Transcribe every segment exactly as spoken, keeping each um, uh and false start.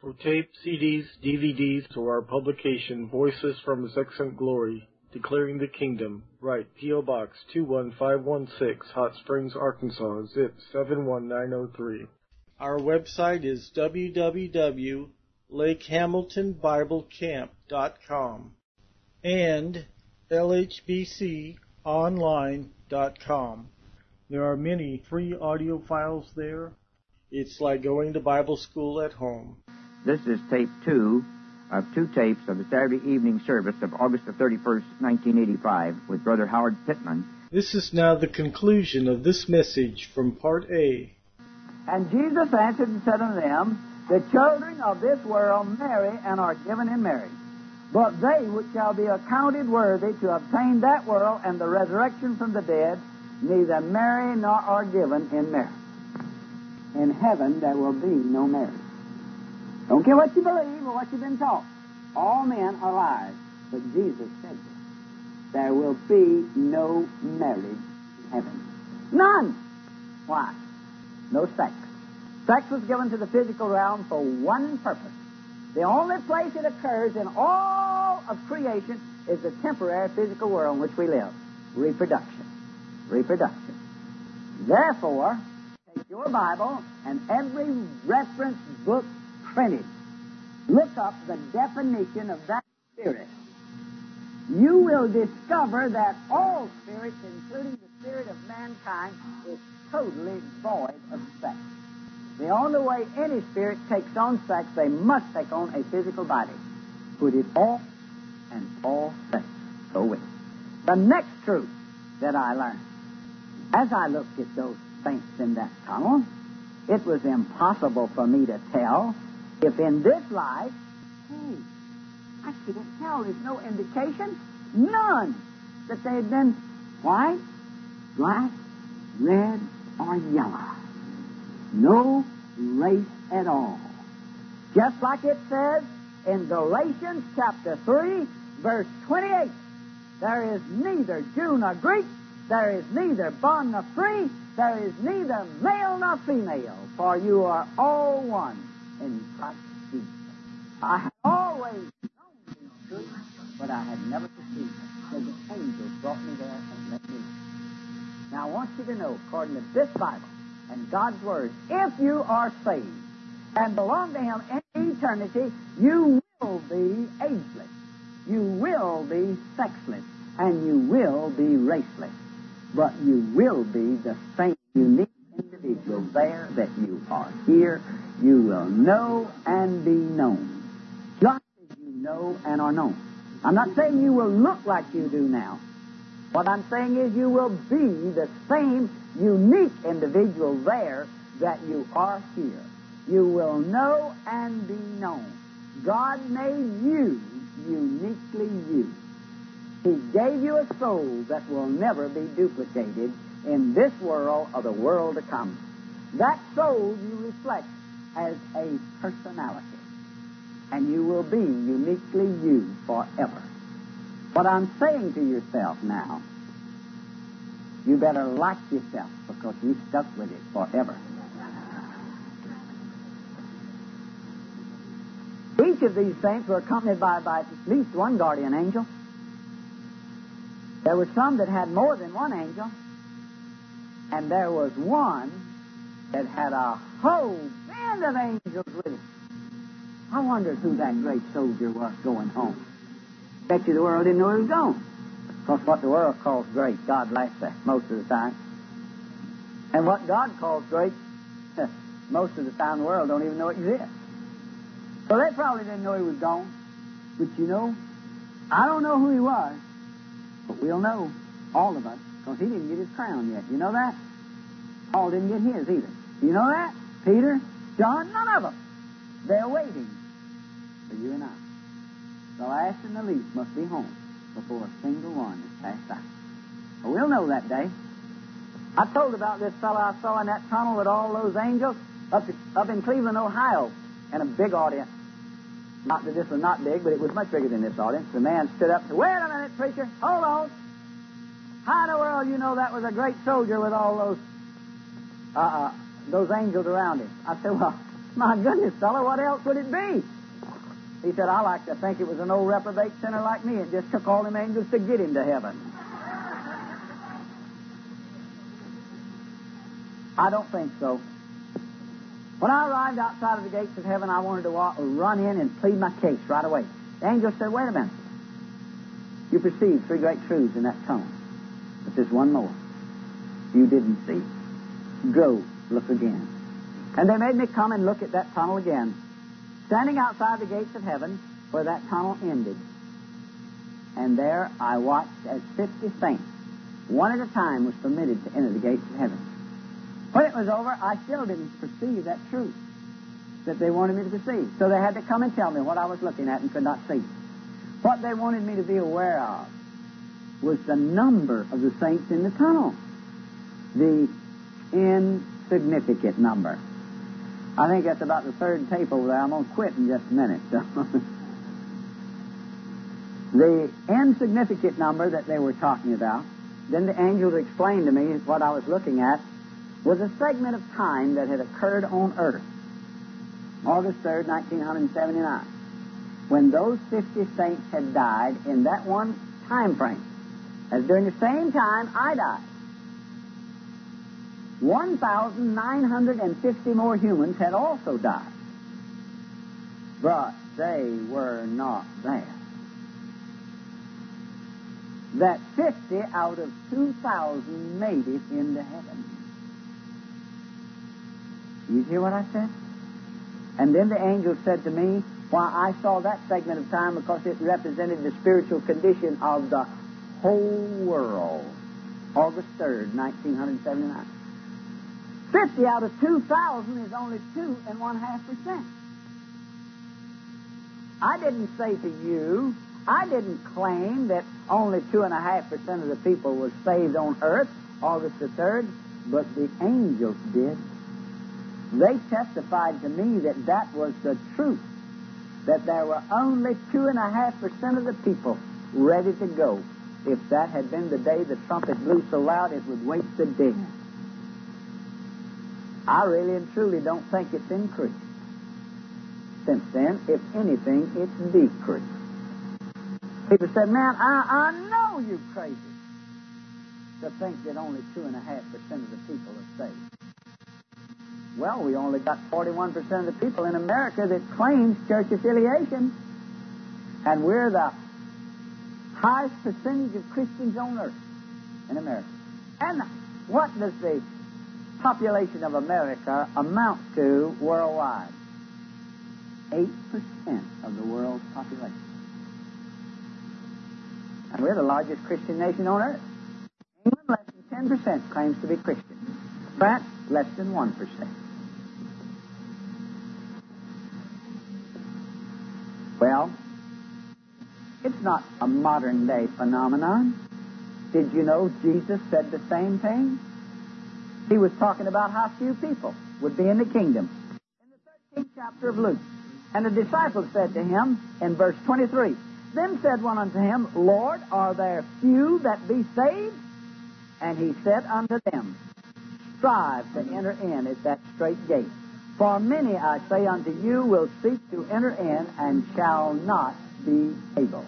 For tape, C Ds, D V Ds, or our publication, Voices from His Excellent Glory, Declaring the Kingdom, write P O. Box two one five one six, Hot Springs, Arkansas, zip seven one nine zero three. Our website is w w w dot lake hamilton bible camp dot com and l h b c online dot com. There are many free audio files there. It's like going to Bible school at home. This is tape two of two tapes of the Saturday evening service of August the thirty-first, nineteen eighty-five, with Brother Howard Pittman. This is now the conclusion of this message from Part A. And Jesus answered and said unto them, The children of this world marry and are given in marriage. But they which shall be accounted worthy to obtain that world and the resurrection from the dead, neither marry nor are given in marriage. In heaven there will be no marriage. Don't care what you believe or what you've been taught. All men are liars. But Jesus said this. There will be no marriage in heaven. None. Why? No sex. Sex was given to the physical realm for one purpose. The only place it occurs in all of creation is the temporary physical world in which we live. Reproduction. Reproduction. Therefore, take your Bible and every reference book printed. Look up the definition of that spirit. You will discover that all spirits, including the spirit of mankind, is totally void of sex. The only way any spirit takes on sex, they must take on a physical body. Put it off, and all sex go with it. The next truth that I learned, as I looked at those saints in that tunnel, it was impossible for me to tell if in this life, hey, I couldn't tell. There's no indication, none, that they had been white, black, red, or yellow. No race at all. Just like it says in Galatians chapter three, verse twenty-eight, there is neither Jew nor Greek, there is neither bond nor free, there is neither male nor female, for you are all one in Christ Jesus. I had always known these truths, but I had never perceived them. So the angels brought me there and let me know. Now I want you to know, according to this Bible and God's Word, if you are saved and belong to Him in eternity, you will be ageless, you will be sexless, and you will be raceless. But you will be the same unique individual there that you are here. You will know and be known, just as you know and are known. I'm not saying you will look like you do now. What I'm saying is you will be the same unique individual there that you are here. You will know and be known. God made you uniquely you. He gave you a soul that will never be duplicated in this world or the world to come. That soul you reflect as a personality, and you will be uniquely you forever. What I'm saying to yourself now, you better like yourself because you stuck with it forever. Each of these saints were accompanied by, by at least one guardian angel. There were some that had more than one angel, and there was one that had a whole band of angels with him. I wondered who that great soldier was going home. Bet you the world didn't know he was gone. Because what the world calls great, God laughs at most of the time. And what God calls great, most of the time the world don't even know it exists. So they probably didn't know he was gone. But you know, I don't know who he was, but we'll know, all of us, because he didn't get his crown yet. You know that? Paul didn't get his either. You know that? Peter, John, none of them. They're waiting for you and I. The last and the least must be home before a single one is passed out. But we'll know that day. I told about this fellow I saw in that tunnel with all those angels up, to, up in Cleveland, Ohio, and a big audience. Not that this was not big, but it was much bigger than this audience. The man stood up and said, "Wait a minute, preacher, hold on. How in the world you know that was a great soldier with all those uh, uh, those angels around him?" I said, "Well, My goodness, fella, what else would it be? He said, I like to think it was an old reprobate sinner like me. It just took all them angels to get him to heaven. I don't think so. When I arrived outside of the gates of heaven, I wanted to walk, run in and plead my case right away. The angel said, wait a minute. You perceived three great truths in that tunnel. But there's one more. You didn't see. Go, look again. And they made me come and look at that tunnel again, standing outside the gates of heaven where that tunnel ended. And there I watched as fifty saints, one at a time, was permitted to enter the gates of heaven. When it was over, I still didn't perceive that truth that they wanted me to perceive. So they had to come and tell me what I was looking at and could not see. What they wanted me to be aware of was the number of the saints in the tunnel. The insignificant number. I think that's about the third tape over there. I'm going to quit in just a minute. So. The insignificant number that they were talking about, then the angels explained to me what I was looking at, was a segment of time that had occurred on earth, August third, nineteen seventy-nine, when those fifty saints had died in that one time frame, as during the same time I died. one thousand nine hundred fifty more humans had also died, but they were not there. That fifty out of two thousand made it into heaven. You hear what I said? And then the angel said to me, why, I saw that segment of time because it represented the spiritual condition of the whole world. August third, nineteen seventy-nine. Fifty out of two thousand is only two and one half percent. I didn't say to you, I didn't claim that only two and a half percent of the people were saved on earth, August the third, but the angels did. They testified to me that that was the truth, that there were only two and a half percent of the people ready to go. If that had been the day the trumpet blew so loud it would wake the dead. I really and truly don't think it's increased. Since then, if anything, it's decreased. People said, man, I, I know you're crazy to think that only two and a half percent of the people are saved. Well, we only got forty-one percent of the people in America that claims church affiliation. And we're the highest percentage of Christians on earth in America. And what does the population of America amount to worldwide? eight percent of the world's population. And we're the largest Christian nation on earth. England, less than ten percent claims to be Christian. France, less than one percent. Well, it's not a modern-day phenomenon. Did you know Jesus said the same thing? He was talking about how few people would be in the kingdom. In the thirteenth chapter of Luke, and the disciples said to him in verse twenty-three, then said one unto him, Lord, are there few that be saved? And he said unto them, strive to enter in at that strait gate. For many, I say unto you, will seek to enter in and shall not be able.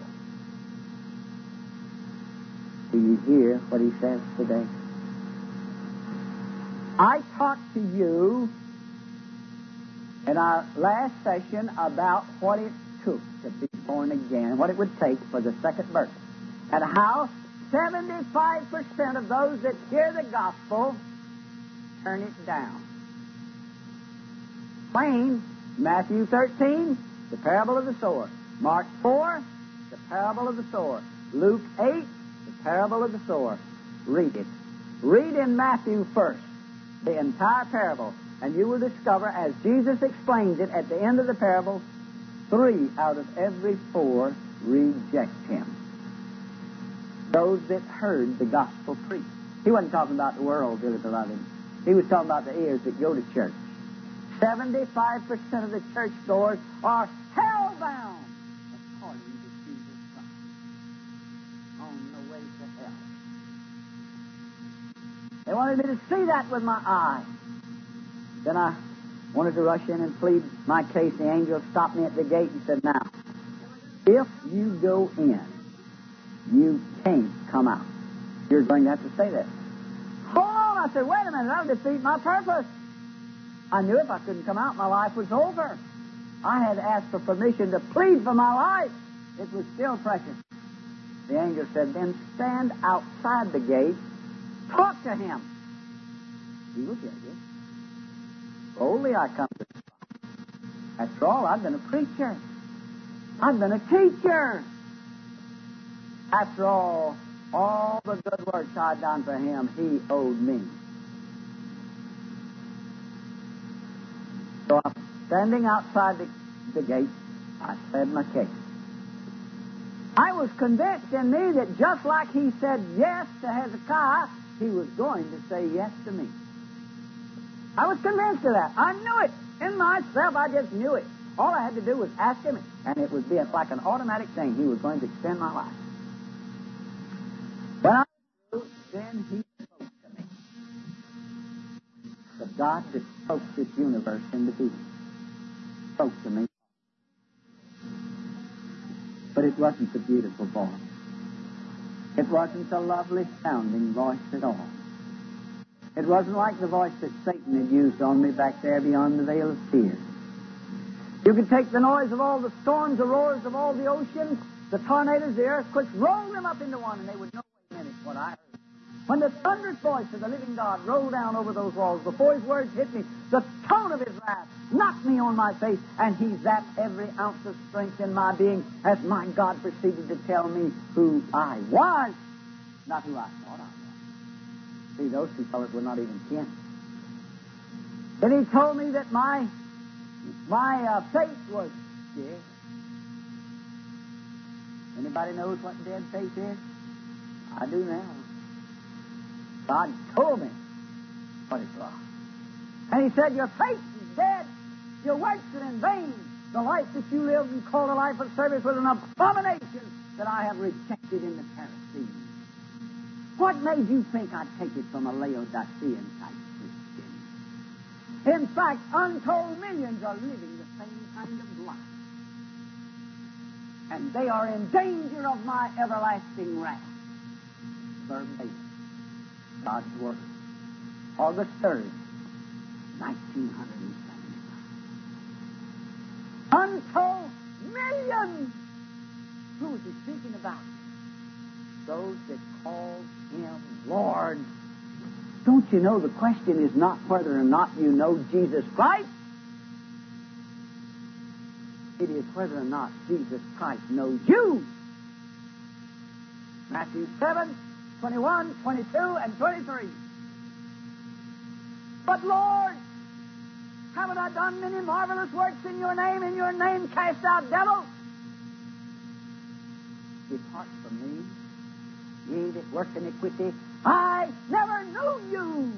Do you hear what he says today? I talked to you in our last session about what it took to be born again, what it would take for the second birth, and how seventy-five percent of those that hear the gospel turn it down. Plain, Matthew thirteen, the parable of the sower. Mark four, the parable of the sower. Luke eight, the parable of the sower. Read it. Read in Matthew first, the entire parable, and you will discover, as Jesus explains it at the end of the parable, three out of every four reject him. Those that heard the gospel preached. He wasn't talking about the world, dearly beloved. He was talking about the ears that go to church. seventy-five percent of the churchgoers are hell-bound according to Jesus Christ, on the way to hell. They wanted me to see that with my eye. Then I wanted to rush in and plead my case. The angel stopped me at the gate and said, now, if you go in, you can't come out. You're going to have to stay there. Hold on. I said, wait a minute. That'll defeat my purpose. I knew if I couldn't come out, my life was over. I had asked for permission to plead for my life. It was still precious. The angel said, then stand outside the gate. Talk to him. He will get you. Boldly I come to the spot. After all, I've been a preacher. I've been a teacher. After all, all the good works I'd done for him, he owed me. So I'm standing outside the, the gate. I said my case. I was convinced in me that just like he said yes to Hezekiah, he was going to say yes to me. I was convinced of that. I knew it. In myself, I just knew it. All I had to do was ask him, and it would be like an automatic thing. He was going to extend my life. When I knew, then he spoke to me. The God that spoke this universe into being spoke to me. But it wasn't the beautiful voice. It wasn't the lovely sounding voice at all. It wasn't like the voice that Satan had used on me back there beyond the veil of tears. You could take the noise of all the storms, the roars of all the oceans, the tornadoes, the earthquakes, roll them up into one, and they would know, wait a minute, what I heard. When the thunderous voice of the living God rolled down over those walls, before his words hit me, the tone of his wrath knocked me on my face, and he zapped every ounce of strength in my being as my God proceeded to tell me who I was, not who I thought I was. See, those two fellows were not even kin. Then he told me that my my uh, faith was dead. Anybody knows what dead faith is? I do now. God told me what it was. And he said, your faith is dead. Your works are in vain. The life that you lived and called a life of service was an abomination that I have rejected in the Pharisees. What made you think I'd take it from a Laodicean type Christian? In fact, untold millions are living the same kind of life. And they are in danger of my everlasting wrath. Verbatim. God's Word. August third, nineteen seventy-five. Untold millions. Who was he speaking about? Those that called him Lord. Don't you know the question is not whether or not you know Jesus Christ? It is whether or not Jesus Christ knows you. Matthew seven, twenty-one, twenty-two, and twenty-three. But Lord, haven't I done many marvelous works in your name? In your name cast out devils? Depart from me, ye that work iniquity. I never knew you.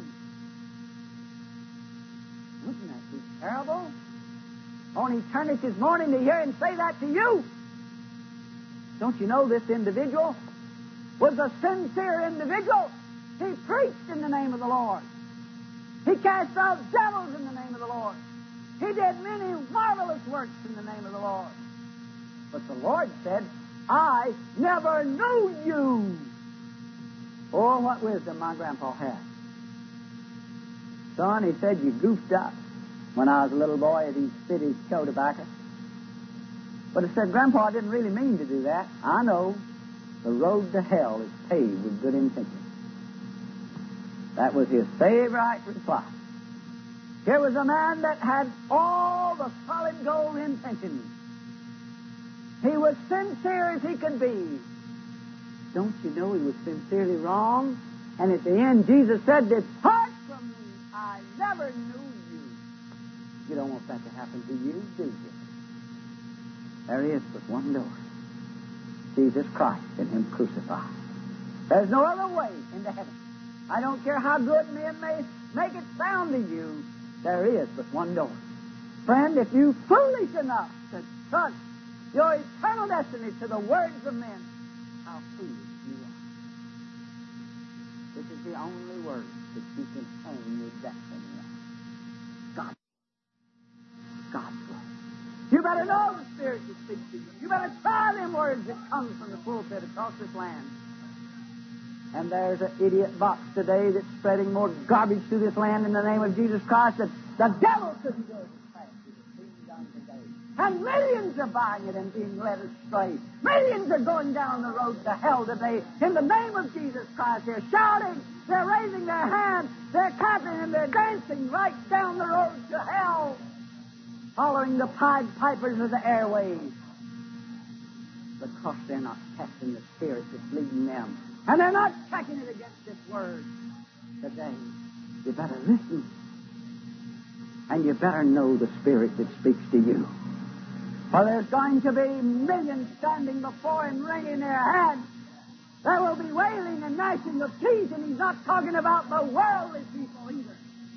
Wouldn't that be terrible? On eternity's morning to hear him say that to you. Don't you know this individual was a sincere individual? He preached in the name of the Lord. He cast out devils in the name of the Lord. He did many marvelous works in the name of the Lord. But the Lord said, I never knew you. Oh, what wisdom my grandpa had. Son, he said, you goofed up when I was a little boy and he spit his chow tobacco. But he said, Grandpa, I didn't really mean to do that. I know. The road to hell is paved with good intentions. That was his favorite reply. Here was a man that had all the solid gold intentions. He was sincere as he could be. Don't you know he was sincerely wrong? And at the end, Jesus said, depart from me. I never knew you. You don't want that to happen to you, do you? There is but one door. Jesus Christ and him crucified. There's no other way into heaven. I don't care how good men may make it sound to you. There is but one door. Friend, if you foolish enough to trust your eternal destiny to the words of men, how foolish you are. This is the only word that you can hang your destiny on. God. God's Word. You better know the Spirit that speaks to you. You better try them words that come from the pulpit across this land. And there's an idiot box today that's spreading more garbage through this land in the name of Jesus Christ that the devil couldn't do it as fast as it's being done today. And millions are buying it and being led astray. Millions are going down the road to hell today. In the name of Jesus Christ, they're shouting, they're raising their hands, they're clapping, and they're dancing right down the road to hell, following the Pied Pipers of the airways, because they're not testing the Spirit that's leading them. And they're not checking it against this Word today. You better listen. And you better know the Spirit that speaks to you. For there's going to be millions standing before Him wringing their hands. There will be wailing and gnashing of teeth, and He's not talking about the worldly people either.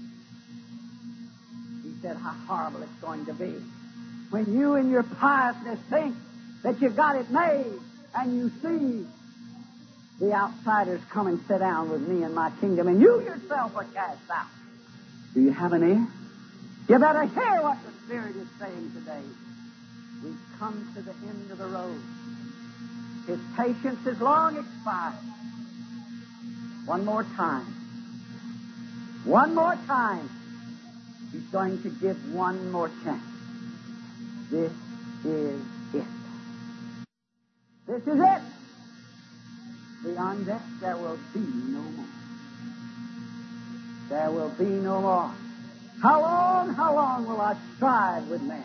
He said how horrible it's going to be when you in your piousness think that you've got it made, and you see the outsiders come and sit down with me in my kingdom, and you yourself are cast out. Do you have an ear? You better hear what the Spirit is saying today. We've come to the end of the road. His patience is long expired. One more time. One more time. He's going to give one more chance. This is it. This is it. Beyond this, there will be no more. There will be no more. How long, how long will I strive with man?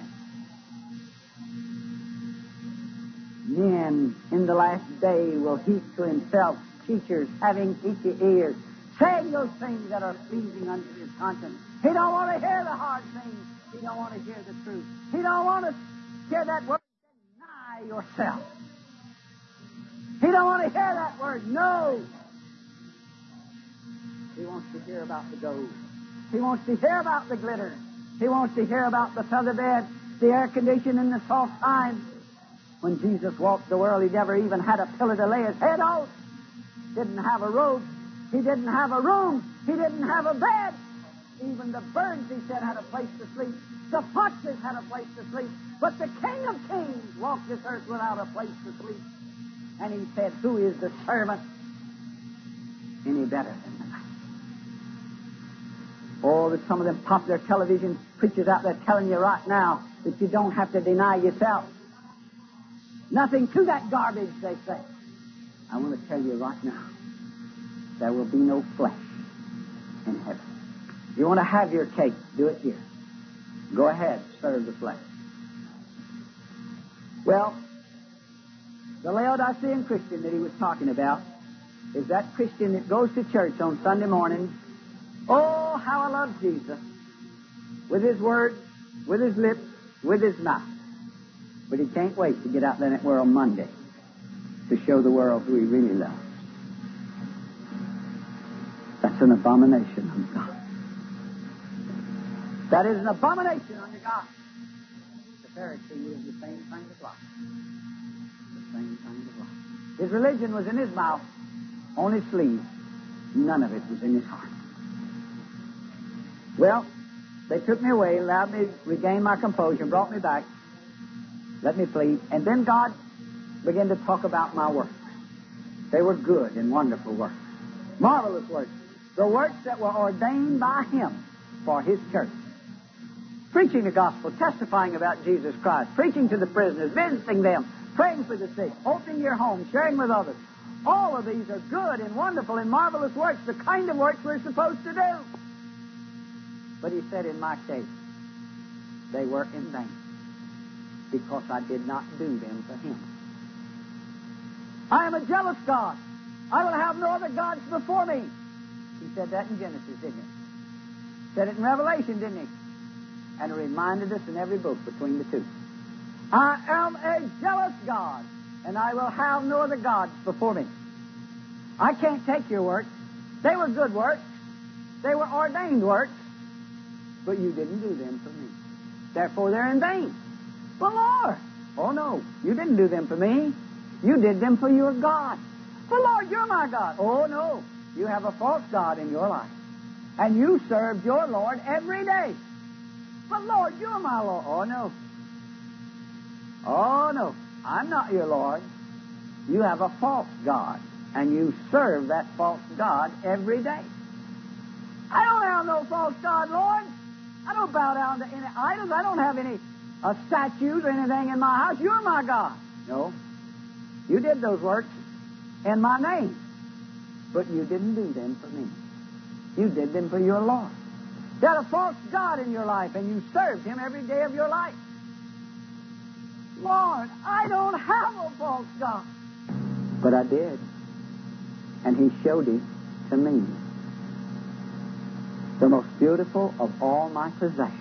Men in the last day will heap to himself teachers having itchy ears, saying those things that are pleasing unto his conscience. He don't want to hear the hard things. He don't want to hear the truth. He don't want to hear that word, deny yourself. He don't want to hear that word, no. He wants to hear about the gold. He wants to hear about the glitter. He wants to hear about the feather bed, the air conditioning, and the soft times. When Jesus walked the world, He never even had a pillow to lay His head on. Didn't have a robe. He didn't have a room. He didn't have a bed. Even the birds, He said, had a place to sleep. The foxes had a place to sleep. But the King of Kings walked this earth without a place to sleep. And He said, who is the servant any better than the master? Oh, that some of them popular television preachers out there telling you right now that you don't have to deny yourself. Nothing to that garbage, they say. I want to tell you right now, there will be no flesh in heaven. If you want to have your cake, do it here. Go ahead, serve the flesh. Well, the Laodicean Christian that he was talking about is that Christian that goes to church on Sunday mornings. Oh, how I love Jesus. With his words, with his lips, with his mouth. But he can't wait to get out there in that world Monday to show the world who he really loves. That's an abomination unto God. That is an abomination unto God. The Pharisee was the same kind of life. The same kind of life. His religion was in his mouth, on his sleeve. None of it was in his heart. Well, they took me away, allowed me to regain my composure, and brought me back. Let me plead. And then God began to talk about my works. They were good and wonderful works. Marvelous works. The works that were ordained by Him for His church. Preaching the gospel, testifying about Jesus Christ, preaching to the prisoners, visiting them, praying for the sick, opening your home, sharing with others. All of these are good and wonderful and marvelous works, the kind of works we're supposed to do. But He said, in my case, they were in vain, because I did not do them for Him. I am a jealous God. I will have no other gods before me. He said that in Genesis, didn't He? Said it in Revelation, didn't He? And He reminded us in every book between the two. I am a jealous God, and I will have no other gods before me. I can't take your works. They were good works. They were ordained works. But you didn't do them for me. Therefore, they're in vain. Well, Lord, oh no, you didn't do them for me. You did them for your God. Well, Lord, you're my God. Oh no, you have a false God in your life. And you served your Lord every day. But Lord, you're my Lord. Oh, no. Oh, no. I'm not your Lord. You have a false God, and you serve that false God every day. I don't have no false God, Lord. I don't bow down to any idols. I don't have any uh, statues or anything in my house. You're my God. No. You did those works in my name, but you didn't do them for me. You did them for your Lord. You had a false God in your life, and you served Him every day of your life. Lord, I don't have a false God. But I did. And He showed it to me. The most beautiful of all my possessions.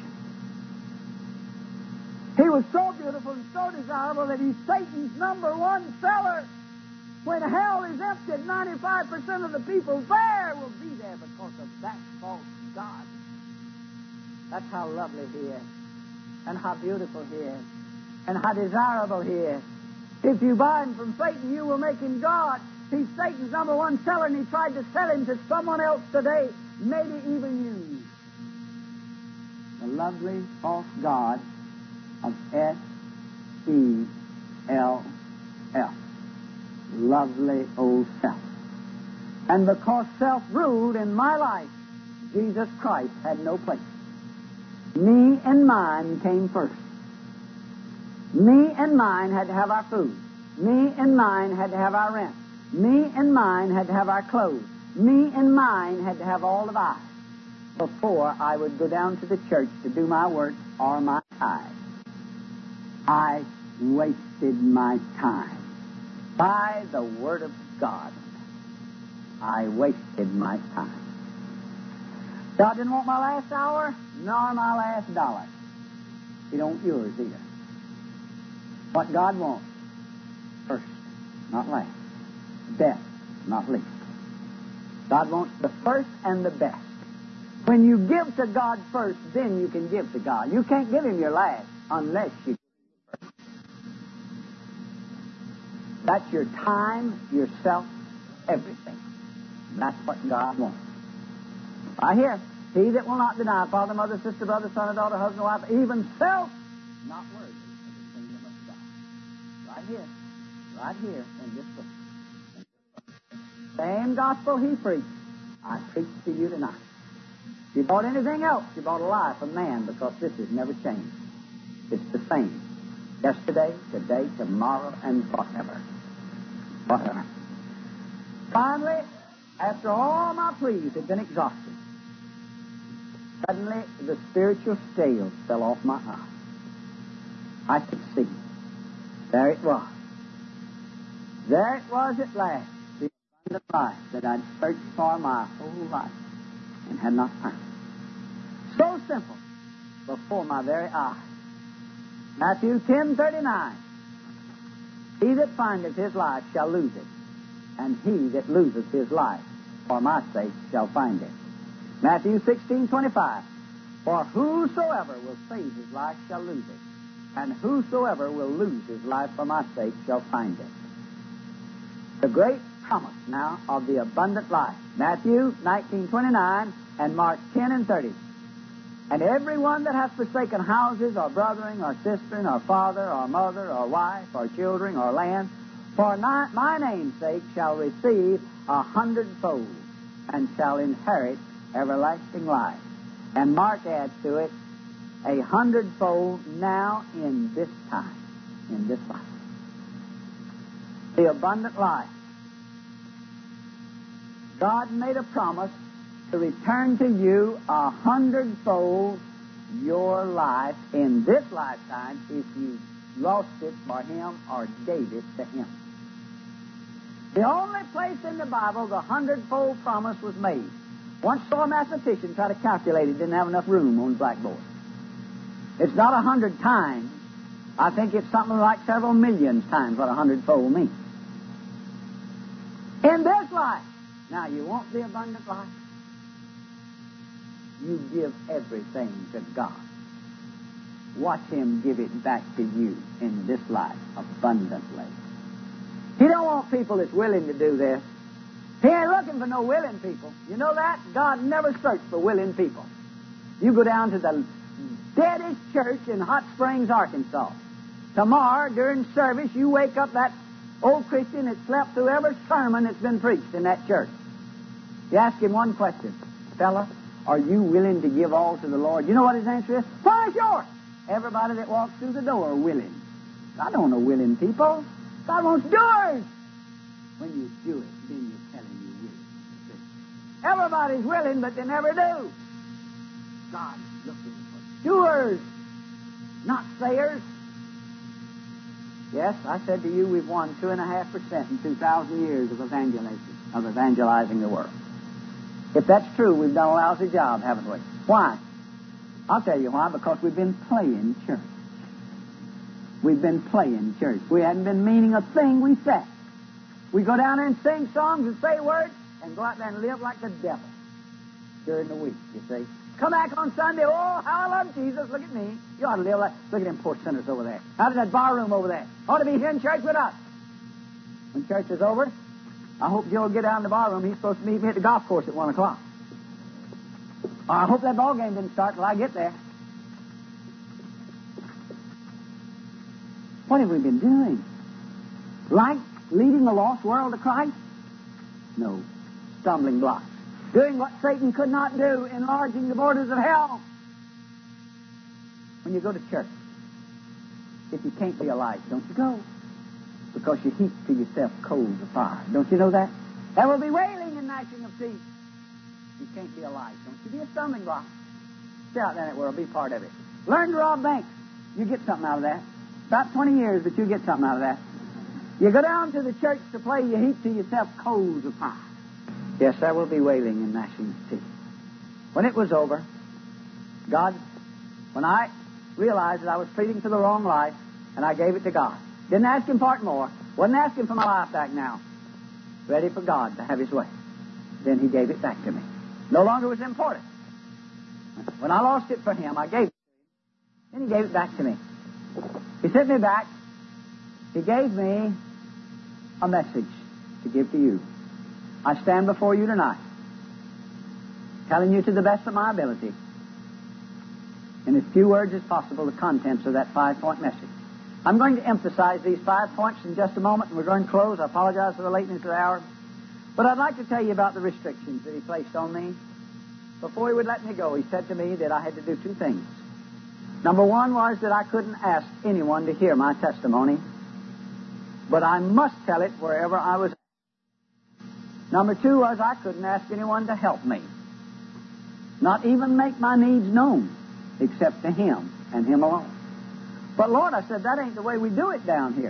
He was so beautiful and so desirable that He's Satan's number one seller. When hell is empty, ninety-five percent of the people there will be there because of that false God. That's how lovely He is, and how beautiful He is, and how desirable He is. If you buy Him from Satan, you will make Him God. He's Satan's number one seller, and he tried to sell Him to someone else today, maybe even you. The lovely false God of S E L F. Lovely old self. And because self ruled in my life, Jesus Christ had no place. Me and mine came first. Me and mine had to have our food. Me and mine had to have our rent. Me and mine had to have our clothes. Me and mine had to have all of ours before I would go down to the church to do my work or my tithe. I wasted my time. By the Word of God, I wasted my time. God didn't want my last hour, nor my last dollar. He don't want yours either. What God wants, first, not last. Best, not least. God wants the first and the best. When you give to God first, then you can give to God. You can't give Him your last unless you give Him your first. That's your time, yourself, everything. That's what God wants. Right here. He that will not deny father, mother, sister, brother, son, or daughter, husband, wife, even self, not worthy of the kingdom of God. Right here. Right here in this book. Same gospel He preached, I preach to you tonight. If you bought anything else, you bought a lie from man, because this has never changed. It's the same. Yesterday, today, tomorrow, and forever. Forever. Finally, after all my pleas had been exhausted, suddenly the spiritual scales fell off my eyes. I could see. There it was. There it was at last. The life that I'd searched for my whole life and had not found. So simple before my very eyes. Matthew ten thirty-nine. He that findeth his life shall lose it, and he that loseth his life for my sake shall find it. Matthew sixteen twenty-five. For whosoever will save his life shall lose it, and whosoever will lose his life for my sake shall find it. The great promise now of the abundant life. Matthew nineteen twenty-nine and Mark ten and thirty. And everyone that hath forsaken houses, or brethren, or sisters, or father, or mother, or wife, or children, or land, for my, my name's sake shall receive a hundredfold, and shall inherit everlasting life. And Mark adds to it, a hundredfold now in this time, in this life. The abundant life. God made a promise to return to you a hundredfold your life in this lifetime if you lost it for Him or gave it to Him. The only place in the Bible the hundredfold promise was made. Once saw a mathematician try to calculate it, didn't have enough room on the blackboard. It's not a hundred times. I think it's something like several millions times what a hundredfold means. In this life. Now, you want the abundant life? You give everything to God. Watch Him give it back to you in this life abundantly. He don't want people that's willing to do this. He ain't looking for no willing people. You know that? God never searched for willing people. You go down to the deadest church in Hot Springs, Arkansas. Tomorrow, during service, you wake up that old Christian that slept through every sermon that's been preached in that church. You ask him one question. Fella, are you willing to give all to the Lord? You know what his answer is? Why, sure. Everybody that walks through the door are willing. God don't know willing people. God wants doers. When you do it, then you tell him you're willing. Everybody's willing, but they never do. God's looking for doers, not sayers. Yes, I said to you, we've won two and a half percent in two thousand years of evangelizing, of evangelizing the world. If that's true, we've done a lousy job, haven't we? Why? I'll tell you why. Because we've been playing church. We've been playing church. We hadn't been meaning a thing we said. We go down there and sing songs and say words and go out there and live like the devil during the week, you see. Come back on Sunday, oh, how I love Jesus, look at me. You ought to live like, look at them poor sinners over there. Out in that bar room over there. Ought to be here in church with us. When church is over, I hope Joe will get out in the bar room. He's supposed to meet me at the golf course at one o'clock. I hope that ball game didn't start till I get there. What have we been doing? Like leading the lost world to Christ? No. Stumbling blocks. Doing what Satan could not do, enlarging the borders of hell. When you go to church, if you can't be a light, don't you go. Because you heap to yourself coals of fire. Don't you know that? There will be wailing and gnashing of teeth. You can't be a light. Don't you be a stumbling block. Stay out there in that world. Be part of it. Learn to rob banks. You get something out of that. About twenty years, but you get something out of that. You go down to the church to play, you heap to yourself coals of fire. Yes, there will be wailing and gnashing of teeth. When it was over, God, when I realized that I was pleading for the wrong life, and I gave it to God. Didn't ask him for it more. Wasn't asking for my life back now. Ready for God to have his way. Then he gave it back to me. No longer was important. When I lost it for him, I gave it to him. Then he gave it back to me. He sent me back. He gave me a message to give to you. I stand before you tonight, telling you to the best of my ability, in as few words as possible, the contents of that five-point message. I'm going to emphasize these five points in just a moment, and we're going to close. I apologize for the lateness of the hour. But I'd like to tell you about the restrictions that he placed on me. Before he would let me go, he said to me that I had to do two things. Number one was that I couldn't ask anyone to hear my testimony, but I must tell it wherever I was. Number two was I couldn't ask anyone to help me, not even make my needs known, except to him and him alone. But Lord, I said, that ain't the way we do it down here.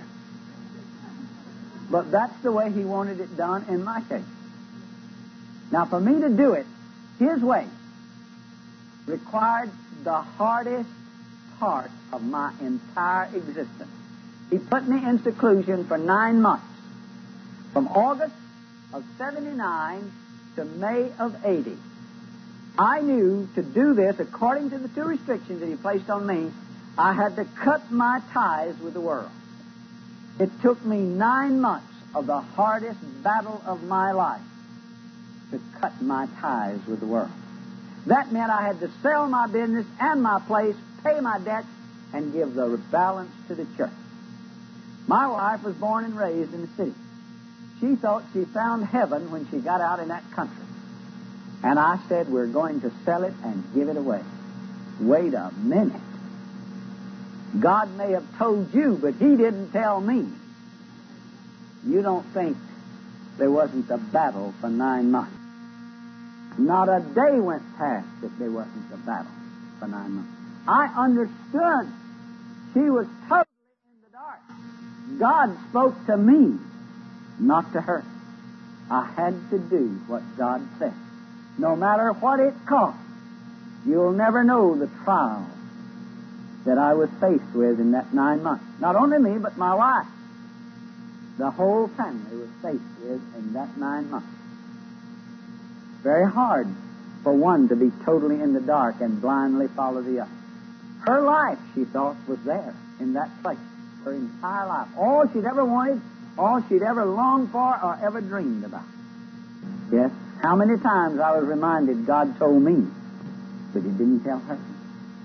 But that's the way he wanted it done in my case. Now, for me to do it his way required the hardest part of my entire existence. He put me in seclusion for nine months, from August of seventy-nine to May of eighty. I knew to do this, according to the two restrictions that he placed on me, I had to cut my ties with the world. It took me nine months of the hardest battle of my life to cut my ties with the world. That meant I had to sell my business and my place, pay my debts, and give the balance to the church. My wife was born and raised in the city. She thought she found heaven when she got out in that country. And I said, we're going to sell it and give it away. Wait a minute. God may have told you, but he didn't tell me. You don't think there wasn't a battle for nine months. Not a day went past that there wasn't a battle for nine months. I understood. She was totally in the dark. God spoke to me, not to her. I had to do what God said. No matter what it cost, you'll never know the trial that I was faced with in that nine months. Not only me, but my wife. The whole family was faced with in that nine months. Very hard for one to be totally in the dark and blindly follow the other. Her life, she thought, was there in that place. Her entire life. All she'd ever wanted, all she'd ever longed for or ever dreamed about. Yes, how many times I was reminded God told me, but he didn't tell her.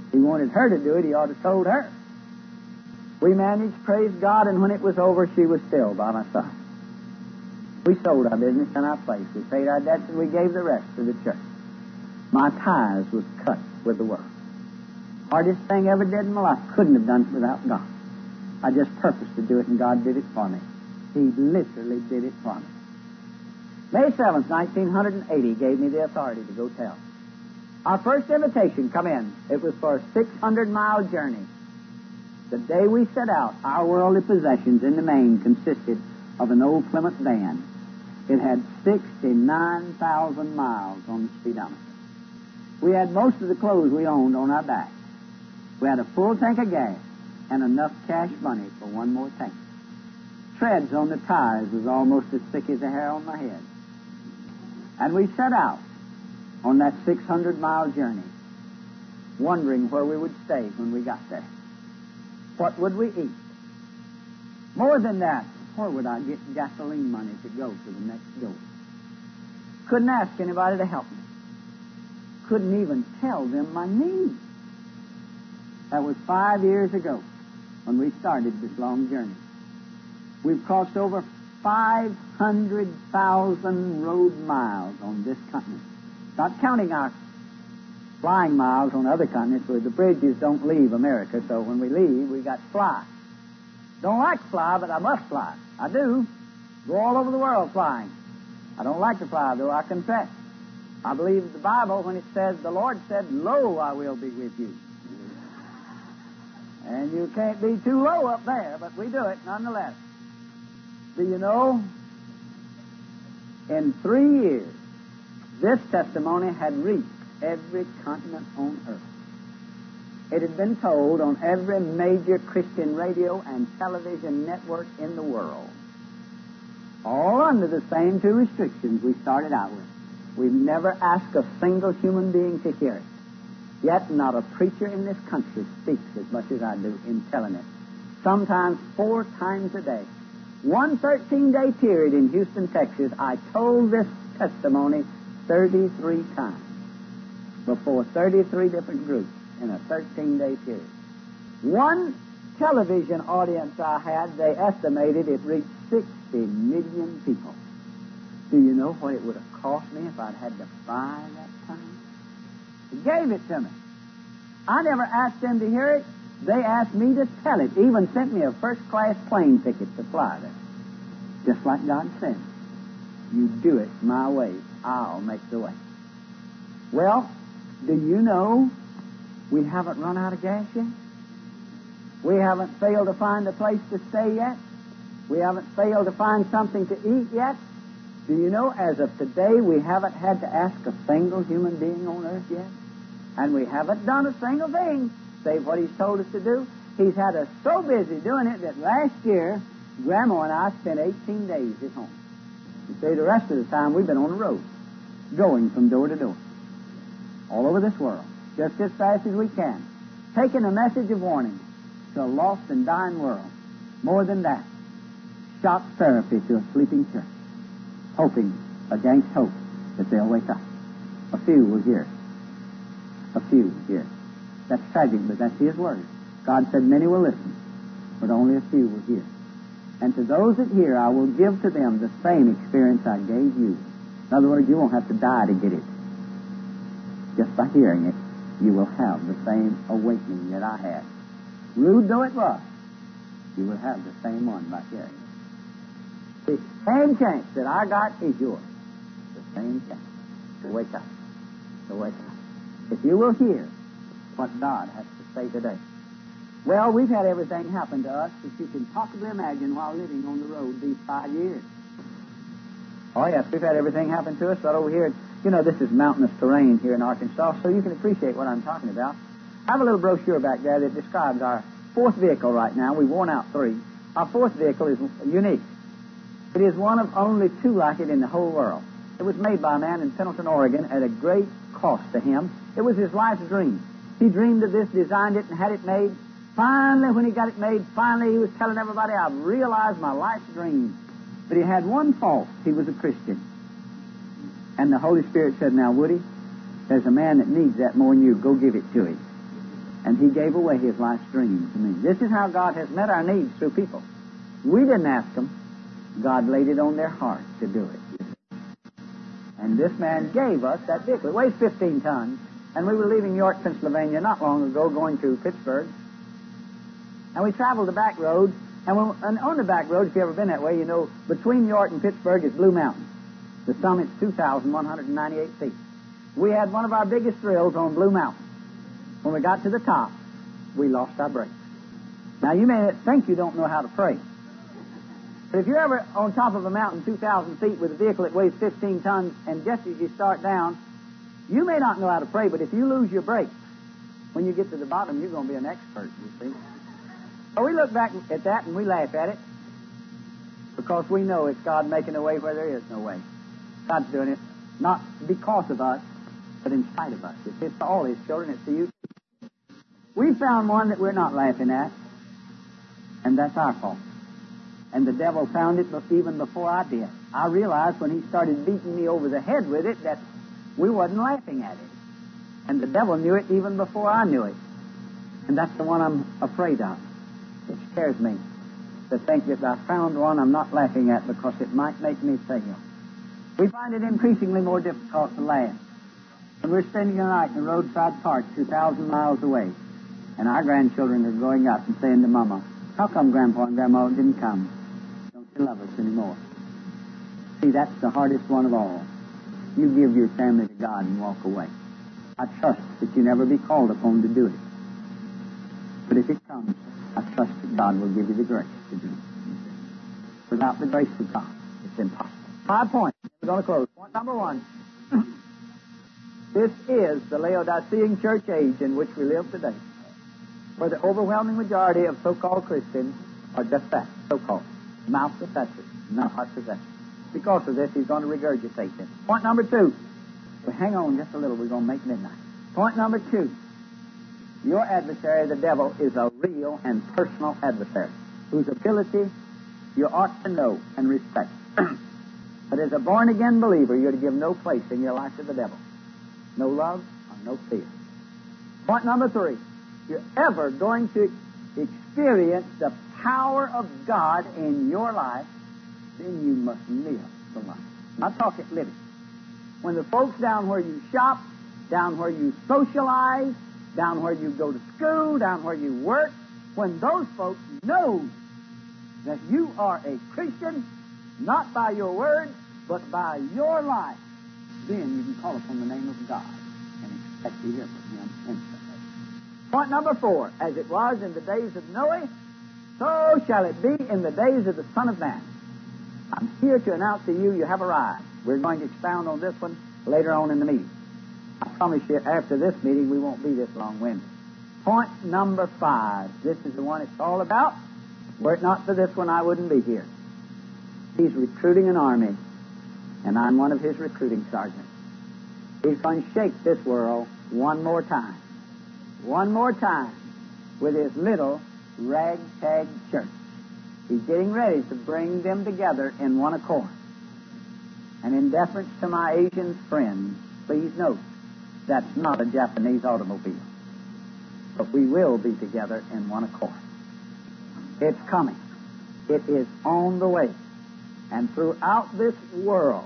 He wanted her to do it, he ought to have told her. We managed, praise God, and when it was over, she was still by my side. We sold our business and our place. We paid our debts, and we gave the rest to the church. My ties was cut with the world. Hardest thing I ever did in my life. Couldn't have done it without God. I just purposed to do it, and God did it for me. He literally did it for me. May seventh, nineteen eighty, gave me the authority to go tell. Our first invitation come in. It was for a six hundred mile journey. The day we set out, our worldly possessions in the main consisted of an old Plymouth van. It had sixty-nine thousand miles on the speedometer. We had most of the clothes we owned on our back. We had a full tank of gas and enough cash money for one more tank. Treads on the tires was almost as thick as the hair on my head. And we set out on that six hundred mile journey, wondering where we would stay when we got there. What would we eat? More than that, where would I get gasoline money to go to the next door? Couldn't ask anybody to help me. Couldn't even tell them my needs. That was five years ago when we started this long journey. We've crossed over five hundred thousand road miles on this continent. Not counting our flying miles on other continents where the bridges don't leave America, so when we leave, we got to fly. Don't like to fly, but I must fly. I do. Go all over the world flying. I don't like to fly, though, I confess. I believe the Bible when it says, the Lord said, "Lo, I will be with you." And you can't be too low up there, but we do it nonetheless. Do you know, in three years, this testimony had reached every continent on earth. It had been told on every major Christian radio and television network in the world. All under the same two restrictions we started out with. We've never asked a single human being to hear it. Yet not a preacher in this country speaks as much as I do in telling it. Sometimes four times a day. One thirteen-day period in Houston, Texas, I told this testimony thirty-three times before thirty-three different groups in a thirteen-day period. One television audience I had, they estimated it reached sixty million people. Do you know what it would have cost me if I'd had to buy that time? He gave it to me. I never asked them to hear it. They asked me to tell it. Even sent me a first-class plane ticket to fly there. Just like God said. You do it my way, I'll make the way. Well, do you know we haven't run out of gas yet? We haven't failed to find a place to stay yet. We haven't failed to find something to eat yet. Do you know, as of today, we haven't had to ask a single human being on earth yet? And we haven't done a single thing save what He's told us to do. He's had us so busy doing it that last year, Grandma and I spent eighteen days at home. You see, the rest of the time we've been on the road, going from door to door, all over this world, just as fast as we can, taking a message of warning to a lost and dying world. More than that, shock therapy to a sleeping church, hoping against hope that they'll wake up. A few will hear. A few will hear. That's tragic, but that's His word. God said many will listen, but only a few will hear. And to those that hear, I will give to them the same experience I gave you. In other words, you won't have to die to get it. Just by hearing it, you will have the same awakening that I had. Rude though it was, you will have the same one by hearing it. The same chance that I got is yours. The same chance to wake up. To wake up. If you will hear what God has to say today. Well, we've had everything happen to us that you can possibly imagine while living on the road these five years. Oh, yes, we've had everything happen to us, but over here, you know, this is mountainous terrain here in Arkansas, so you can appreciate what I'm talking about. I have a little brochure back there that describes our fourth vehicle right now. We've worn out three. Our fourth vehicle is unique. It is one of only two like it in the whole world. It was made by a man in Pendleton, Oregon, at a great cost to him. It was his life's dream. He dreamed of this, designed it, and had it made. Finally, when he got it made, finally he was telling everybody, I've realized my life's dream. But he had one fault. He was a Christian. And the Holy Spirit said, now, Woody, there's a man that needs that more than you. Go give it to him. And He gave away His life's dream to me. This is how God has met our needs through people. We didn't ask them. God laid it on their heart to do it. And this man gave us that vehicle. It weighs fifteen tons. And we were leaving York, Pennsylvania not long ago, going to Pittsburgh. And we traveled the back roads. And, when, and on the back roads, if you've ever been that way, you know, between York and Pittsburgh is Blue Mountain. The summit's two thousand one hundred ninety-eight feet. We had one of our biggest thrills on Blue Mountain. When we got to the top, we lost our brakes. Now, you may think you don't know how to pray. But if you're ever on top of a mountain two thousand feet with a vehicle that weighs fifteen tons, and just as you start down, you may not know how to pray, but if you lose your brakes, when you get to the bottom, you're going to be an expert, you see. So we look back at that and we laugh at it because we know it's God making a way where there is no way. God's doing it not because of us, but in spite of us. It's to all His children. It's to you. We found one that we're not laughing at, and that's our fault. And the devil found it even before I did. I realized when he started beating me over the head with it that we wasn't laughing at it. And the devil knew it even before I knew it. And that's the one I'm afraid of. It scares me to think that I found one I'm not laughing at because it might make me fail. We find it increasingly more difficult to laugh. And we're spending a night in a roadside park two thousand miles away. And our grandchildren are growing up and saying to Mama, how come Grandpa and Grandma didn't come? Don't you love us anymore? See, that's the hardest one of all. You give your family to God and walk away. I trust that you never be called upon to do it. But if it comes, I trust that God will give you the grace to do it. Without the grace of God, it's impossible. Five points. We're going to close. Point number one. This is the Laodicean church age in which we live today, where the overwhelming majority of so-called Christians are just that, so-called. Mouth possessors, not heart possessors. Because of this, he's going to regurgitate this. Point number two. Well, hang on just a little. We're going to make midnight. Point number two. Your adversary, the devil, is a real and personal adversary whose ability you ought to know and respect. But as a born-again believer, you're to give no place in your life to the devil. No love or no fear. Point number three. If you're ever going to experience the power of God in your life, then you must live the life. I'm talking living. When the folks down where you shop, down where you socialize, down where you go to school, down where you work, when those folks know that you are a Christian, not by your words, but by your life, then you can call upon the name of God and expect to hear from Him instantly. Point number four. As it was in the days of Noah, so shall it be in the days of the Son of Man. I'm here to announce to you, you have arrived. We're going to expound on this one later on in the meeting. I promise you, after this meeting, we won't be this long-winded. Point number five. This is the one it's all about. Were it not for this one, I wouldn't be here. He's recruiting an army, and I'm one of his recruiting sergeants. He's going to shake this world one more time. One more time with his little ragtag church. He's getting ready to bring them together in one accord. And in deference to my Asian friends, please note, that's not a Japanese automobile. But we will be together in one accord. It's coming. It is on the way. And throughout this world,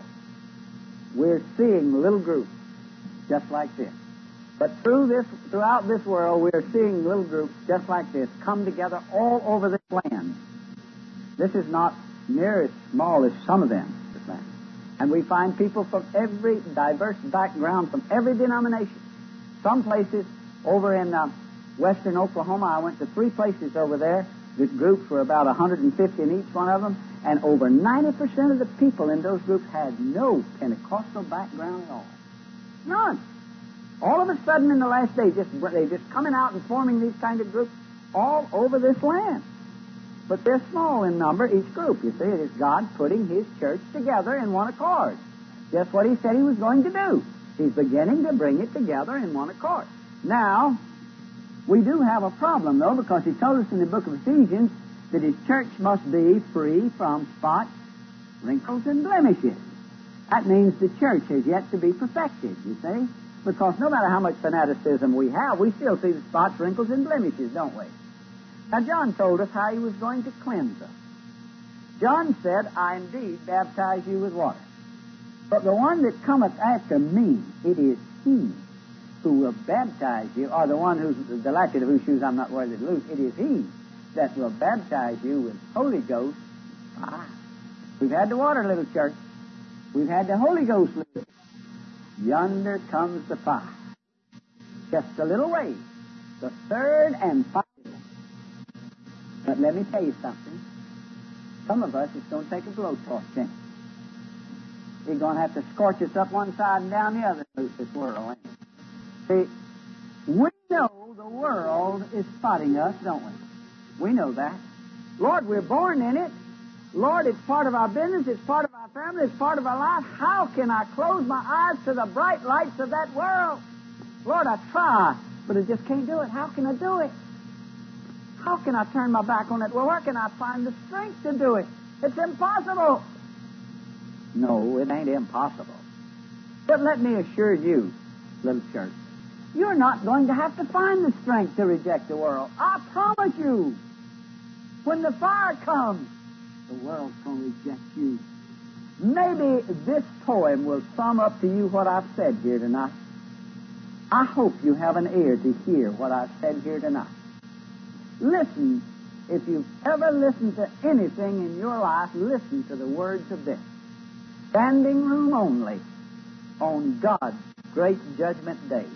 we're seeing little groups just like this. But through this, throughout this world, we're seeing little groups just like this come together all over this land. This is not near as small as some of them. And we find people from every diverse background, from every denomination. Some places over in uh, western Oklahoma, I went to three places over there. The groups were about one hundred fifty in each one of them. And over ninety percent of the people in those groups had no Pentecostal background at all. None. All of a sudden in the last days, just, they're just coming out and forming these kind of groups all over this land. But they're small in number, each group. You see, it is God putting His church together in one accord. Just what He said He was going to do. He's beginning to bring it together in one accord. Now, we do have a problem, though, because He told us in the book of Ephesians that His church must be free from spots, wrinkles, and blemishes. That means the church has yet to be perfected, you see. Because no matter how much fanaticism we have, we still see the spots, wrinkles, and blemishes, don't we? Now, John told us how he was going to cleanse us. John said, I indeed baptize you with water. But the one that cometh after me, it is he who will baptize you, or the one who's the latchet of whose shoes I'm not worthy to loose. It is he that will baptize you with Holy Ghost. Ah, we've had the water, little church. We've had the Holy Ghost, little. Yonder comes the fire. Just a little way. The third and final. But let me tell you something. Some of us, it's going to take a blowtorch in. You're going to have to scorch us up one side and down the other to loose this world. See, we know the world is spotting us, don't we? We know that. Lord, we're born in it. Lord, it's part of our business, it's part of our family, it's part of our life. How can I close my eyes to the bright lights of that world? Lord, I try, but I just can't do it. How can I do it? How can I turn my back on it? Well, where can I find the strength to do it? It's impossible. No, it ain't impossible. But let me assure you, little church, you're not going to have to find the strength to reject the world. I promise you. When the fire comes, the world's going to reject you. Maybe this poem will sum up to you what I've said here tonight. I hope you have an ear to hear what I've said here tonight. Listen, if you've ever listened to anything in your life, listen to the words of this. Standing room only on God's great judgment day.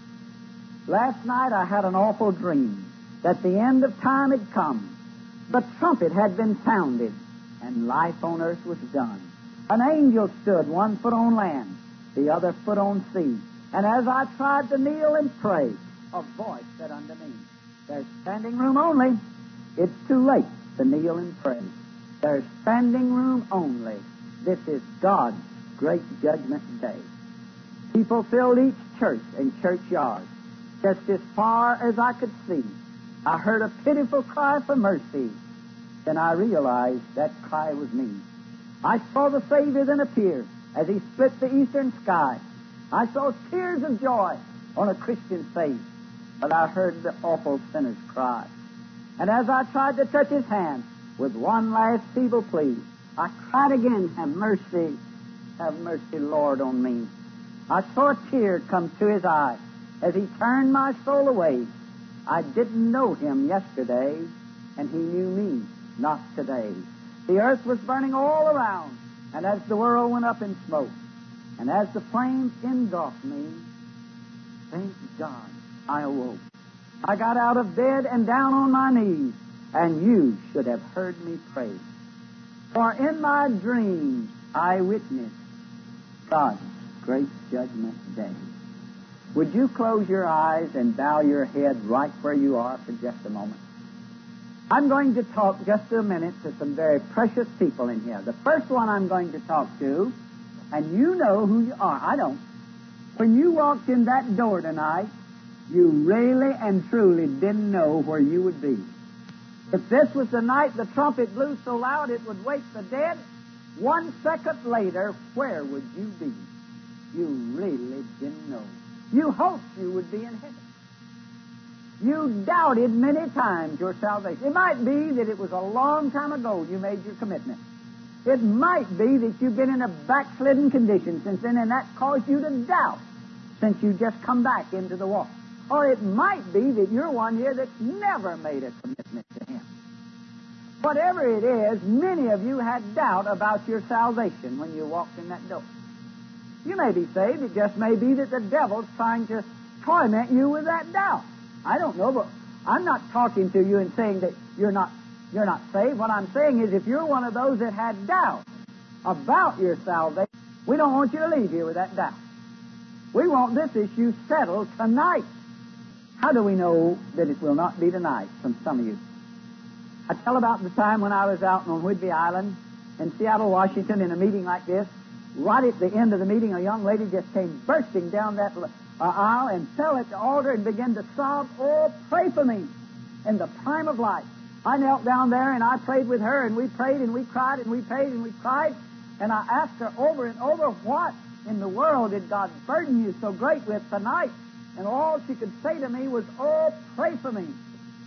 Last night I had an awful dream that the end of time had come. The trumpet had been sounded, and life on earth was done. An angel stood, one foot on land, the other foot on sea. And as I tried to kneel and pray, a voice said unto me, there's standing room only. It's too late to kneel and pray. There's standing room only. This is God's great judgment day. People filled each church and churchyard. Just as far as I could see, I heard a pitiful cry for mercy. Then I realized that cry was me. I saw the Savior then appear as he split the eastern sky. I saw tears of joy on a Christian face, but I heard the awful sinner's cry. And as I tried to touch his hand with one last feeble plea, I cried again, have mercy, have mercy, Lord, on me. I saw a tear come to his eye as he turned my soul away. I didn't know him yesterday, and he knew me not today. The earth was burning all around, and as the world went up in smoke, and as the flames engulfed me, thank God, I awoke. I got out of bed and down on my knees, and you should have heard me pray. For in my dreams I witnessed God's great judgment day. Would you close your eyes and bow your head right where you are for just a moment? I'm going to talk just a minute to some very precious people in here. The first one I'm going to talk to, and you know who you are. I don't. When you walked in that door tonight, you really and truly didn't know where you would be. If this was the night the trumpet blew so loud it would wake the dead, one second later, where would you be? You really didn't know. You hoped you would be in heaven. You doubted many times your salvation. It might be that it was a long time ago you made your commitment. It might be that you've been in a backslidden condition since then, and that caused you to doubt since you just come back into the walk. Or it might be that you're one here that's never made a commitment to Him. Whatever it is, many of you had doubt about your salvation when you walked in that door. You may be saved. It just may be that the devil's trying to torment you with that doubt. I don't know, but I'm not talking to you and saying that you're not you're not saved. What I'm saying is if you're one of those that had doubt about your salvation, we don't want you to leave here with that doubt. We want this issue settled tonight. How do we know that it will not be tonight from some of you? I tell about the time when I was out on Whidbey Island in Seattle, Washington, in a meeting like this. Right at the end of the meeting, a young lady just came bursting down that uh, aisle and fell at the altar and began to sob, "Oh, pray for me," in the prime of life. I knelt down there and I prayed with her, and we prayed and we cried and we prayed and we cried. And I asked her over and over, what in the world did God burden you so great with tonight? And all she could say to me was, oh, pray for me.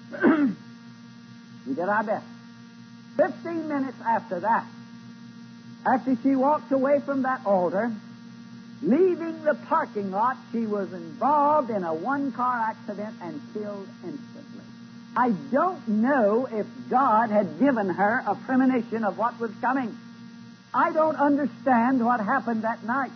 We did our best. Fifteen minutes after that, after she walked away from that altar, leaving the parking lot, she was involved in a one-car accident and killed instantly. I don't know if God had given her a premonition of what was coming. I don't understand what happened that night.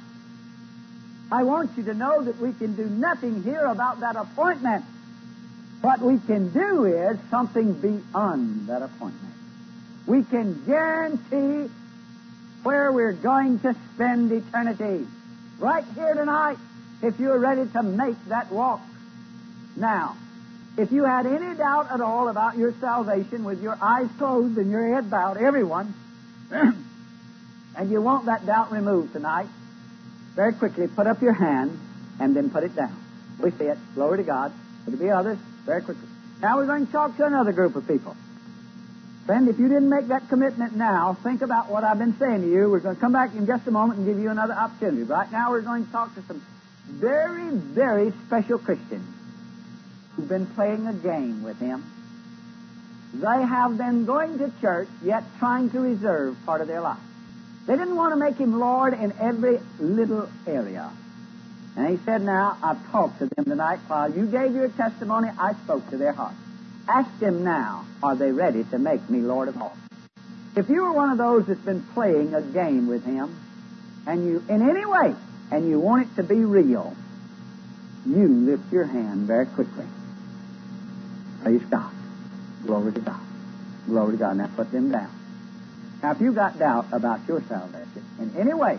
I want you to know that we can do nothing here about that appointment. What we can do is something beyond that appointment. We can guarantee where we're going to spend eternity. Right here tonight, if you're ready to make that walk. Now, if you had any doubt at all about your salvation with your eyes closed and your head bowed, everyone, and you want that doubt removed tonight, very quickly put up your hand and then put it down. We see it. Glory to God. There'll be others. Very quickly. Now we're going to talk to another group of people. Friend, if you didn't make that commitment now, think about what I've been saying to you. We're going to come back in just a moment and give you another opportunity. Right now we're going to talk to some very, very special Christians who've been playing a game with Him. They have been going to church, yet trying to reserve part of their life. They didn't want to make Him Lord in every little area. And He said, now, I've talked to them tonight. While you gave your testimony, I spoke to their hearts. Ask them now, are they ready to make me Lord of all? If you are one of those that's been playing a game with Him, and you, in any way, and you want it to be real, you lift your hand very quickly. Praise God. Glory to God. Glory to God. Now put them down. Now if you've got doubt about your salvation in any way,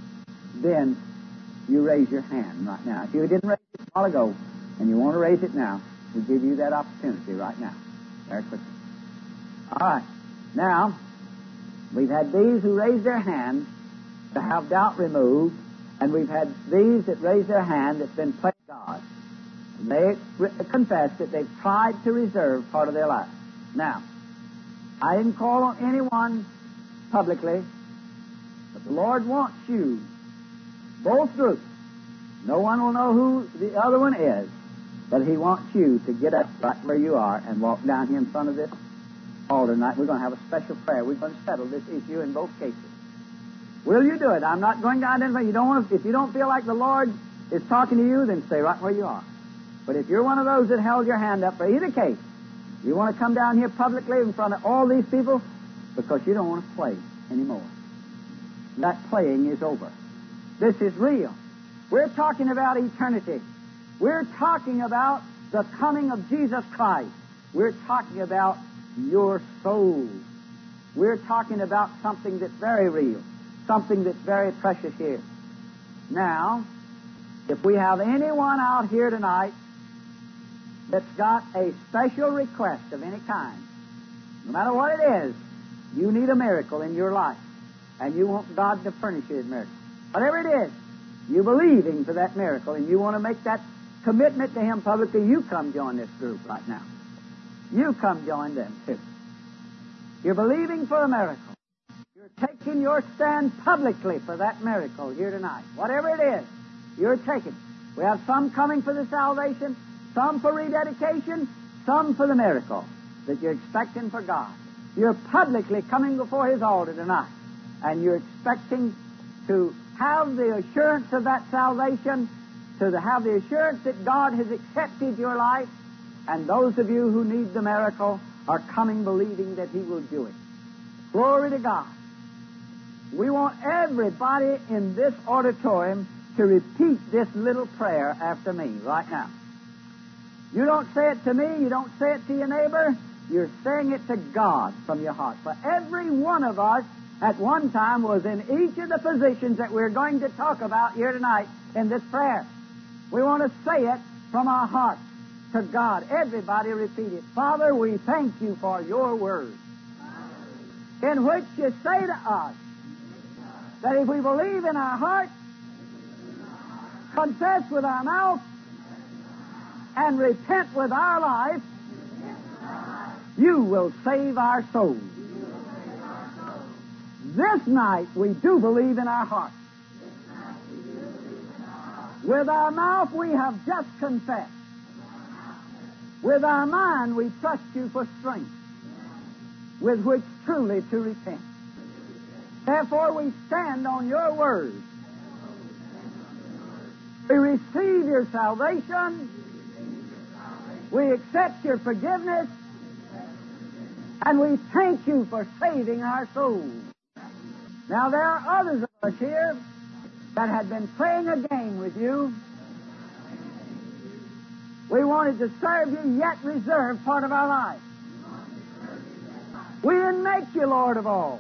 then you raise your hand right now. If you didn't raise it a while ago, and you want to raise it now, we give you that opportunity right now. Very quickly. All right. Now, we've had these who raised their hand to have doubt removed, and we've had these that raised their hand that's been playing God. And they re- confess that they've tried to reserve part of their life. Now, I didn't call on anyone publicly, but the Lord wants you, both groups. No one will know who the other one is, but He wants you to get up right where you are and walk down here in front of this altar tonight. We're going to have a special prayer. We're going to settle this issue in both cases. Will you do it? I'm not going to identify. You don't want to, if you don't feel like the Lord is talking to you, then stay right where you are. But if you're one of those that held your hand up for either case, you want to come down here publicly in front of all these people because you don't want to play anymore. That playing is over. This is real. We're talking about eternity. We're talking about the coming of Jesus Christ. We're talking about your soul. We're talking about something that's very real, something that's very precious here. Now, if we have anyone out here tonight that's got a special request of any kind, no matter what it is, you need a miracle in your life, and you want God to furnish you a miracle. Whatever it is, you believing for that miracle, and you want to make that commitment to Him publicly, you come join this group right now. You come join them too. You're believing for a miracle. You're taking your stand publicly for that miracle here tonight. Whatever it is, you're taking. We have some coming for the salvation, some for rededication, some for the miracle that you're expecting for God. You're publicly coming before His altar tonight, and you're expecting to have the assurance of that salvation, to have the assurance that God has accepted your life, and those of you who need the miracle are coming believing that He will do it. Glory to God. We want everybody in this auditorium to repeat this little prayer after me right now. You don't say it to me, you don't say it to your neighbor, you're saying it to God from your heart. For every one of us at one time was in each of the positions that we're going to talk about here tonight in this prayer. We want to say it from our heart to God. Everybody repeat it. Father, we thank You for Your word, in which You say to us that if we believe in our heart, confess with our mouth, and repent with our life, You will save our souls. This night we do believe in our heart With our mouth we have just confessed. With our mind we trust you for strength, with which truly to repent. Therefore we stand on your word. We receive your salvation. We accept your forgiveness. And we thank you for saving our souls. Now there are others of us here that had been playing a game with you. We wanted to serve you, yet reserve part of our life. We didn't make you Lord of all.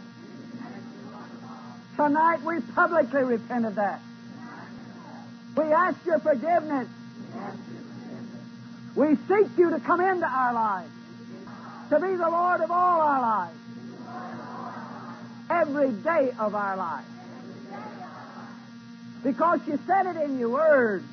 Tonight we publicly repent of that. We ask your forgiveness. We seek you to come into our lives, to be the Lord of all our lives, every day of our lives. Because you said it in your word,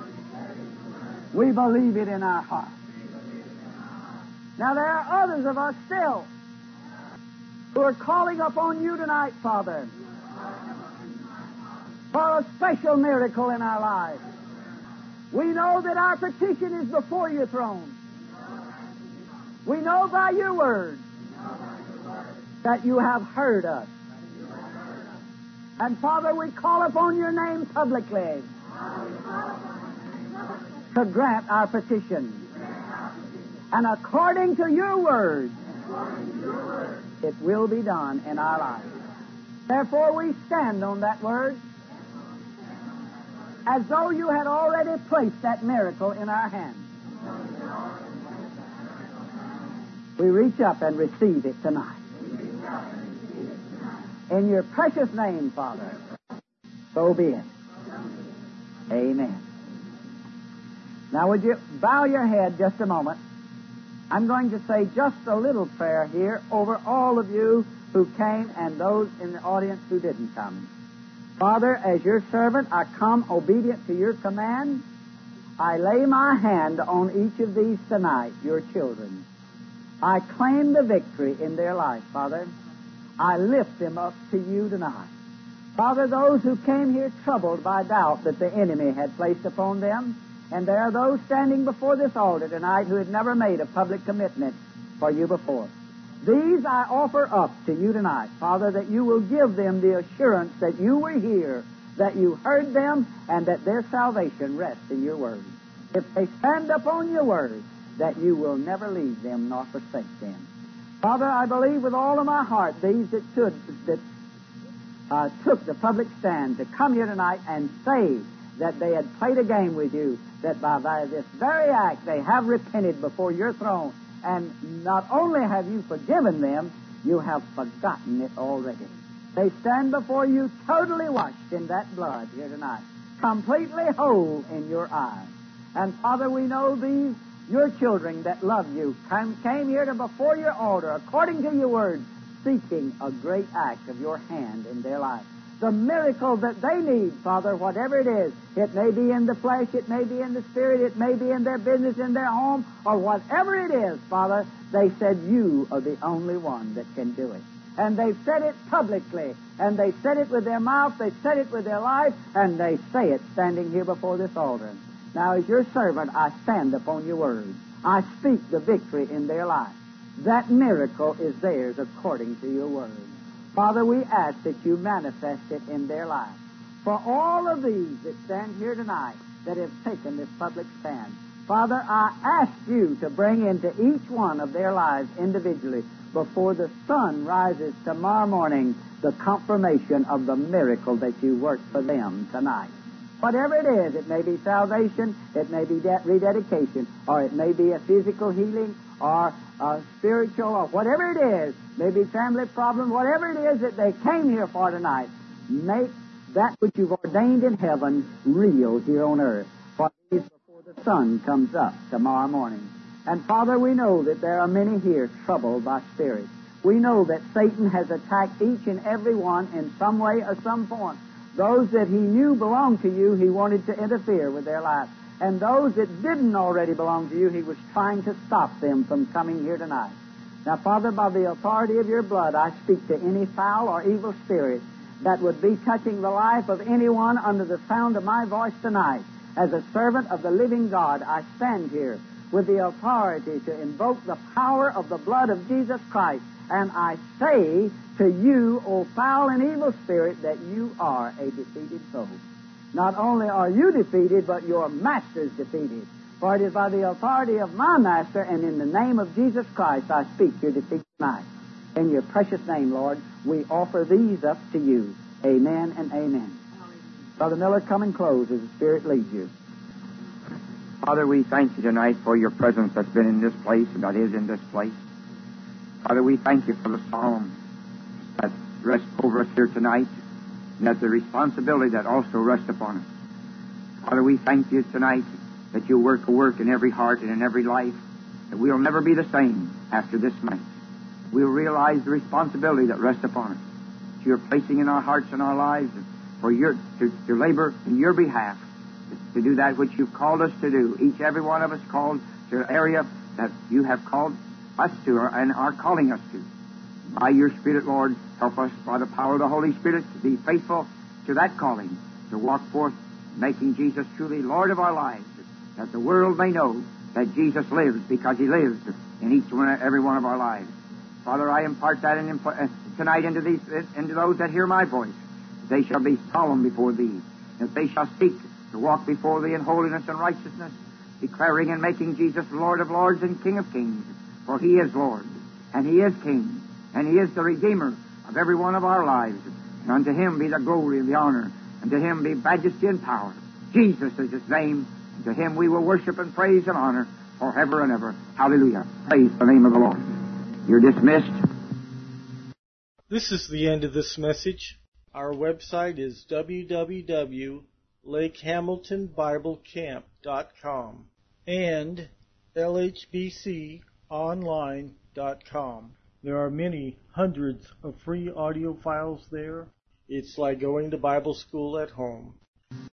we believe it in our heart. Now there are others of us still who are calling upon you tonight, Father, for a special miracle in our lives. We know that our petition is before your throne. We know by your word that you have heard us. And Father, we call upon your name publicly to grant our petition. And according to your word, it will be done in our lives. Therefore we stand on that word as though you had already placed that miracle in our hands. We reach up and receive it tonight. In your precious name, Father, so be it. Amen. Now would you bow your head just a moment? I'm going to say just a little prayer here over all of you who came and those in the audience who didn't come. Father, as your servant, I come obedient to your command. I lay my hand on each of these tonight, your children. I claim the victory in their life, Father. I lift them up to you tonight. Father, those who came here troubled by doubt that the enemy had placed upon them, and there are those standing before this altar tonight who had never made a public commitment for you before. These I offer up to you tonight, Father, that you will give them the assurance that you were here, that you heard them, and that their salvation rests in your word. If they stand upon your word, that you will never leave them nor forsake them. Father, I believe with all of my heart these that stood, that uh, took the public stand to come here tonight and say that they had played a game with you, that by, by this very act they have repented before your throne, and not only have you forgiven them, you have forgotten it already. They stand before you totally washed in that blood here tonight, completely whole in your eyes. And Father, we know these, your children that love you, came, came here to before your altar, according to your word, seeking a great act of your hand in their life. The miracle that they need, Father, whatever it is, it may be in the flesh, it may be in the spirit, it may be in their business, in their home, or whatever it is, Father, they said you are the only one that can do it. And they've said it publicly, and they said it with their mouth, they said it with their life, and they say it standing here before this altar. Now, as your servant, I stand upon your word. I speak the victory in their life. That miracle is theirs according to your word. Father, we ask that you manifest it in their life. For all of these that stand here tonight that have taken this public stand, Father, I ask you to bring into each one of their lives individually, before the sun rises tomorrow morning, the confirmation of the miracle that you worked for them tonight. Whatever it is, it may be salvation, it may be de- rededication, or it may be a physical healing, or a spiritual, or whatever it is, maybe family problem, whatever it is that they came here for tonight, make that which you've ordained in heaven real here on earth. For it is before the sun comes up tomorrow morning. And Father, we know that there are many here troubled by spirits. We know that Satan has attacked each and every one in some way or some form. Those that he knew belonged to you, he wanted to interfere with their life. And those that didn't already belong to you, he was trying to stop them from coming here tonight. Now, Father, by the authority of your blood, I speak to any foul or evil spirit that would be touching the life of anyone under the sound of my voice tonight. As a servant of the living God, I stand here with the authority to invoke the power of the blood of Jesus Christ. And I say to you, O foul and evil spirit, that you are a defeated foe. Not only are you defeated, but your master's defeated. For it is by the authority of my master and in the name of Jesus Christ I speak your defeat tonight. In your precious name, Lord, we offer these up to you. Amen and amen. Brother Miller, come and close as the Spirit leads you. Father, we thank you tonight for your presence that's been in this place and that is in this place. Father, we thank you for the psalm that rests over us here tonight, and that the responsibility that also rests upon us. Father, we thank you tonight that you work a work in every heart and in every life, that we'll never be the same after this night. We'll realize the responsibility that rests upon us, that you're placing in our hearts and our lives for your to, to labor in your behalf, to, to do that which you've called us to do. Each, every one of us called to an area that you have called us to and are calling us to. By your Spirit, Lord, help us by the power of the Holy Spirit to be faithful to that calling, to walk forth making Jesus truly Lord of our lives, that the world may know that Jesus lives because He lives in each one, every one of our lives. Father, I impart that in, uh, tonight into these, into those that hear my voice. They shall be solemn before Thee, that they shall seek to walk before Thee in holiness and righteousness, declaring and making Jesus Lord of lords and King of kings. For He is Lord, and He is King, and He is the Redeemer of every one of our lives. And unto Him be the glory and the honor, and to Him be majesty and power. Jesus is His name, and to Him we will worship and praise and honor forever and ever. Hallelujah. Praise the name of the Lord. You're dismissed. This is the end of this message. Our website is w w w dot lake hamilton bible camp dot com and l h b c online dot com. There are many hundreds of free audio files there. It's like going to Bible school at home.